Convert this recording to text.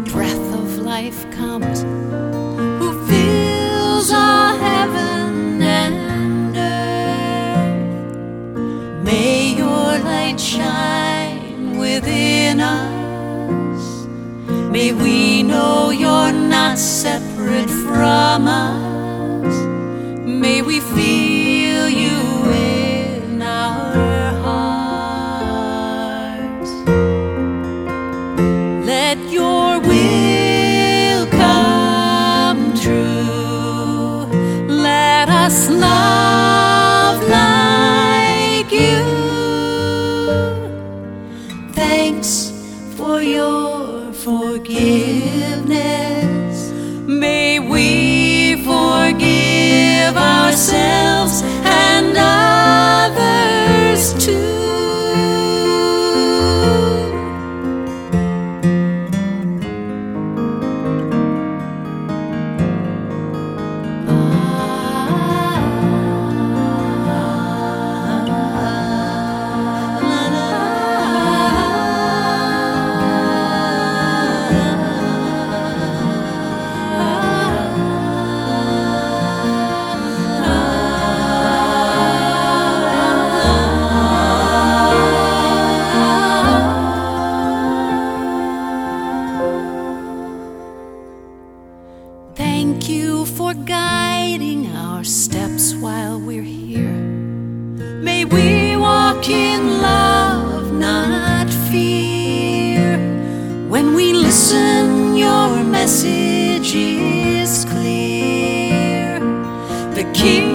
breath of life comes, who fills all heaven and earth. May your light shine within us. May we know you're not separate from us. May we feel you in our hearts. Let your will come true. Let us love like you. Thanks for your forgiveness. May we forgive ourselves and others too. Thank you for guiding our steps while we're here. May we walk in love, not fear. When we listen, your message is clear. The King